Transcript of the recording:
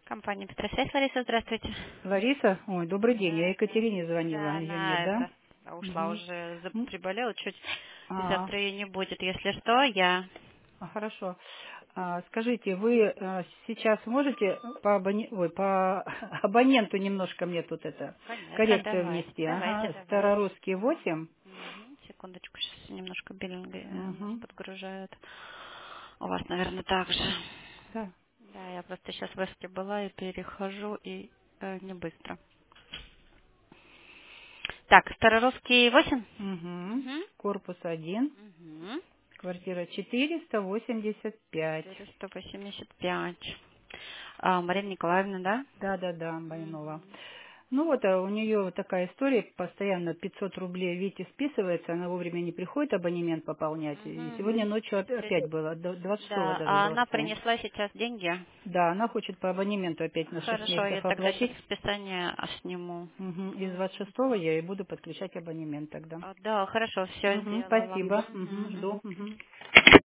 Компания Петросвязь, Лариса, здравствуйте. Лариса, ой, добрый день, я Здравствуйте. Екатерине звонила, Да, ее она нет, да? ушла Угу. уже, приболела чуть, и А, завтра ее не будет. Если что, я... хорошо. Скажите, вы сейчас можете по, по абоненту немножко мне тут это Конечно, коррекцию давайте, внести? давайте, Ага, давайте. Старорусский 8. Секундочку, сейчас немножко биллинг нас Угу. подгружают. У вас, наверное, так же. Да. Да, я просто сейчас в Эске была и перехожу, и не быстро. Так, Старорусский 8? Угу. Угу. Корпус 1, Угу. квартира 485. 485. Марина Николаевна, да? Да, Байнова. Мгм. Ну вот, у нее вот такая история, постоянно 500 рублей Вите списывается, она вовремя не приходит абонемент пополнять. И Мгм. сегодня ночью опять было, 26-го Да, даже а была она сумма. принесла сейчас деньги. Да, она хочет по абонементу опять на 6 Хорошо, я месяцев тогда сейчас оплатить. списание сниму. Мгм. Из Мгм. 26-го я ей буду подключать абонемент тогда. Да, хорошо, все Мгм, сделала. спасибо. Мгм, Мгм. жду. Мгм.